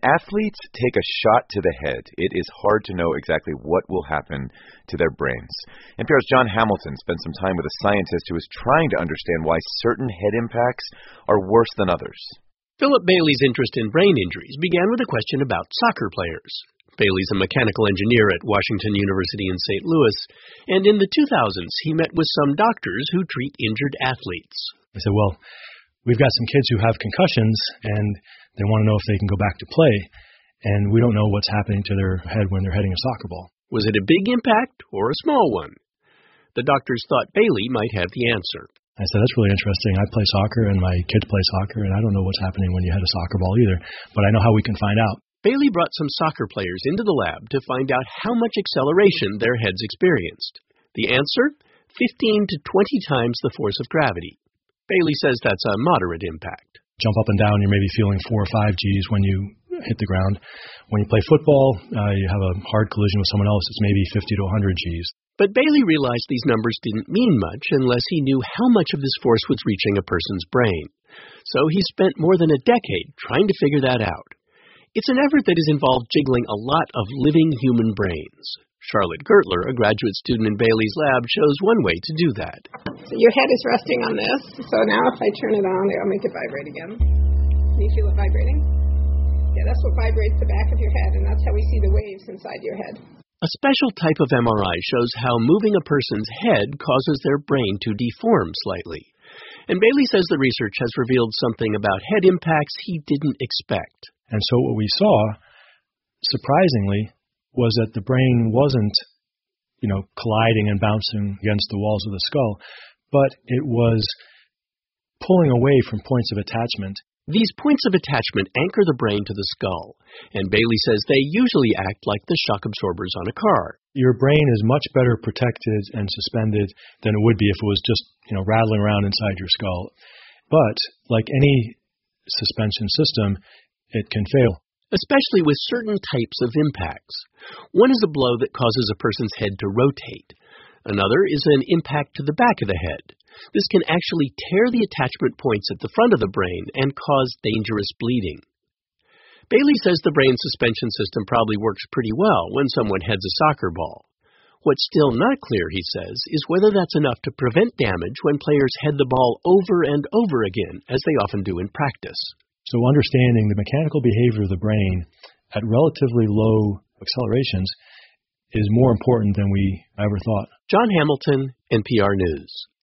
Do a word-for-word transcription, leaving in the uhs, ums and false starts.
athletes take a shot to the head, it is hard to know exactly what will happen to their brains. N P R's Jon Hamilton spent some time with a scientist who is trying to understand why certain head impacts are worse than others. Philip Bailey's interest in brain injuries began with a question about soccer players. Bailey's a mechanical engineer at Washington University in Saint Louis, and in the two thousands he met with some doctors who treat injured athletes. I said, well, we've got some kids who have concussions, and they want to know if they can go back to play, and we don't know what's happening to their head when they're heading a soccer ball. Was it a big impact or a small one? The doctors thought Bailey might have the answer. I said, that's really interesting. I play soccer, and my kids play soccer, and I don't know what's happening when you hit a soccer ball either, but I know how we can find out. Bailey brought some soccer players into the lab to find out how much acceleration their heads experienced. The answer? fifteen to twenty times the force of gravity. Bailey says that's a moderate impact. Jump up and down, you're maybe feeling four or five G's when you hit the ground. When you play football, uh, you have a hard collision with someone else, it's maybe fifty to one hundred G's. But Bailey realized these numbers didn't mean much unless he knew how much of this force was reaching a person's brain. So he spent more than a decade trying to figure that out. It's an effort that has involved jiggling a lot of living human brains. Charlotte Gertler, a graduate student in Bailey's lab, shows one way to do that. So your head is resting on this. So now if I turn it on, I'll make it vibrate again. Can you feel it vibrating? Yeah, that's what vibrates the back of your head, and that's how we see the waves inside your head. A special type of M R I shows how moving a person's head causes their brain to deform slightly. And Bailey says the research has revealed something about head impacts he didn't expect. And so what we saw, surprisingly, was that the brain wasn't, you know, colliding and bouncing against the walls of the skull, but it was pulling away from points of attachment. These points of attachment anchor the brain to the skull, and Bailey says they usually act like the shock absorbers on a car. Your brain is much better protected and suspended than it would be if it was just, you know, rattling around inside your skull. But like any suspension system, it can fail. Especially with certain types of impacts. One is a blow that causes a person's head to rotate. Another is an impact to the back of the head. This can actually tear the attachment points at the front of the brain and cause dangerous bleeding. Bailey says the brain suspension system probably works pretty well when someone heads a soccer ball. What's still not clear, he says, is whether that's enough to prevent damage when players head the ball over and over again, as they often do in practice. So understanding the mechanical behavior of the brain at relatively low accelerations is more important than we ever thought. Jon Hamilton, N P R News.